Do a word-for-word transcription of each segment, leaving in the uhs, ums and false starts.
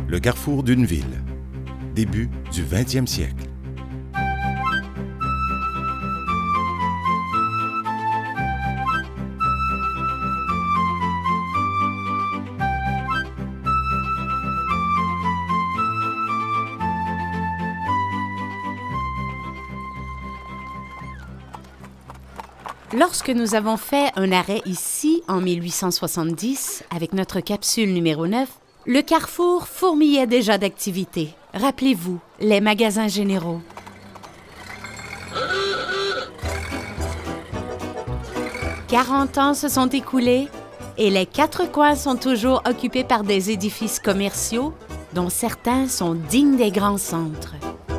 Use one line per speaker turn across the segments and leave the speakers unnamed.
Le carrefour d'une ville. Début du vingtième siècle.
Lorsque nous avons fait un arrêt ici, en mille huit cent soixante-dix, avec notre capsule numéro neuf, le carrefour fourmillait déjà d'activités. Rappelez-vous, les magasins généraux. quarante ans se sont écoulés et les quatre coins sont toujours occupés par des édifices commerciaux dont certains sont dignes des grands centres.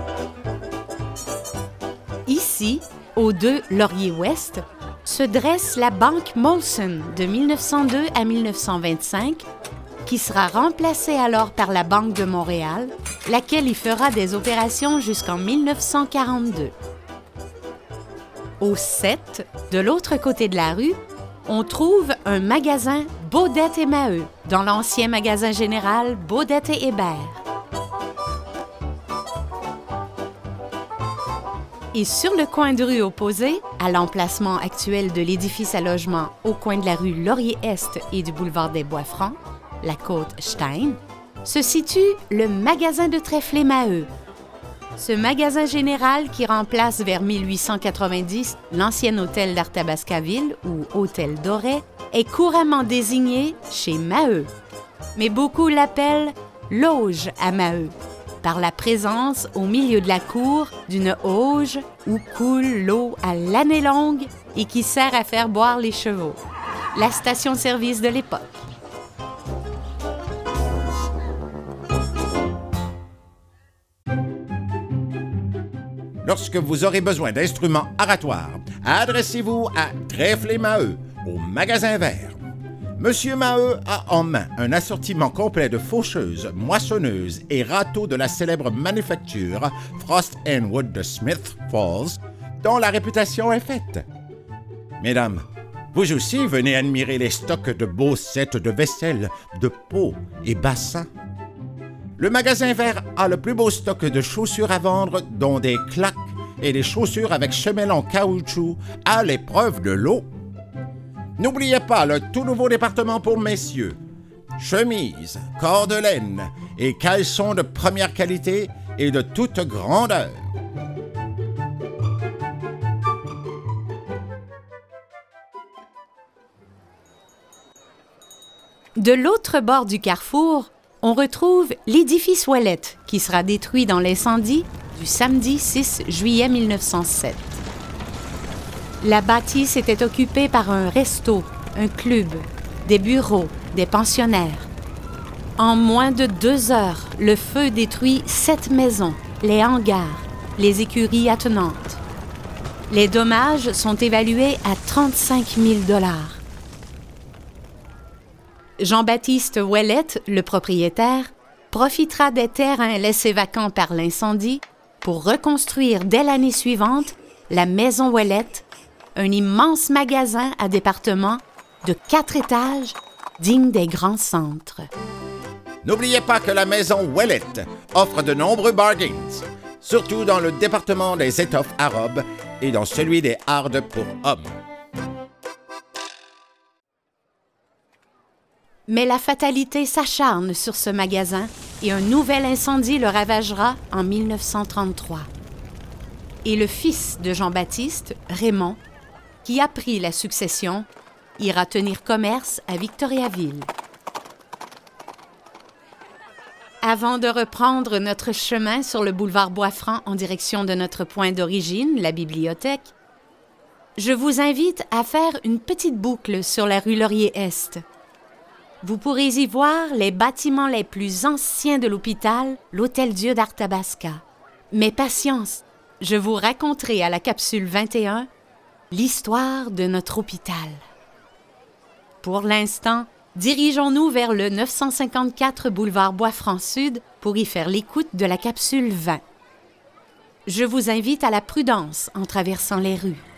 Ici, au deux Laurier-Ouest, se dresse la Banque Molson de mille neuf cent deux à mille neuf cent vingt-cinq, qui sera remplacée alors par la Banque de Montréal, laquelle y fera des opérations jusqu'en mille neuf cent quarante-deux. Au sept, de l'autre côté de la rue, on trouve un magasin Baudette et Maheu, dans l'ancien magasin général Baudette et Hébert. Et sur le coin de rue opposé, à l'emplacement actuel de l'édifice à logement au coin de la rue Laurier-Est et du boulevard des Bois-Francs, la côte Stein, se situe le magasin de Trèfle-et-Maheu. Ce magasin général qui remplace vers mille huit cent quatre-vingt-dix l'ancien hôtel d'Arthabascaville ou hôtel Doré est couramment désigné chez Maheu. Mais beaucoup l'appellent l'auge à Maheu, par la présence au milieu de la cour d'une auge où coule l'eau à l'année longue et qui sert à faire boire les chevaux. La station-service de l'époque.
Lorsque vous aurez besoin d'instruments aratoires, adressez-vous à Trèfle-et-Maheu, au magasin vert. Monsieur Maheu a en main un assortiment complet de faucheuses, moissonneuses et râteaux de la célèbre manufacture Frost and Wood de Smith Falls, dont la réputation est faite. Mesdames, vous aussi venez admirer les stocks de beaux sets de vaisselle, de pots et bassins. Le magasin vert a le plus beau stock de chaussures à vendre, dont des claques et des chaussures avec semelles en caoutchouc à l'épreuve de l'eau. N'oubliez pas le tout nouveau département pour messieurs. Chemises, corps de laine et caleçons de première qualité et de toute grandeur.
De l'autre bord du carrefour, on retrouve l'édifice Ouellette, qui sera détruit dans l'incendie du samedi six juillet mille neuf cent sept. La bâtisse était occupée par un resto, un club, des bureaux, des pensionnaires. En moins de deux heures, le feu détruit sept maisons, les hangars, les écuries attenantes. Les dommages sont évalués à trente-cinq mille dollars. Jean-Baptiste Ouellette, le propriétaire, profitera des terrains laissés vacants par l'incendie pour reconstruire dès l'année suivante la maison Ouellette, un immense magasin à département de quatre étages digne des grands centres.
N'oubliez pas que la maison Ouellette offre de nombreux bargains, surtout dans le département des étoffes à robes et dans celui des hardes pour hommes.
Mais la fatalité s'acharne sur ce magasin et un nouvel incendie le ravagera en mille neuf cent trente-trois. Et le fils de Jean-Baptiste, Raymond, qui a pris la succession, ira tenir commerce à Victoriaville. Avant de reprendre notre chemin sur le boulevard Bois-Francs en direction de notre point d'origine, la bibliothèque, je vous invite à faire une petite boucle sur la rue Laurier-Est. Vous pourrez y voir les bâtiments les plus anciens de l'hôpital, l'Hôtel-Dieu d'Arthabasca. Mais patience, je vous raconterai à la capsule vingt et un l'histoire de notre hôpital. Pour l'instant, dirigeons-nous vers le neuf cent cinquante-quatre boulevard Bois-Francs Sud pour y faire l'écoute de la capsule vingt. Je vous invite à la prudence en traversant les rues.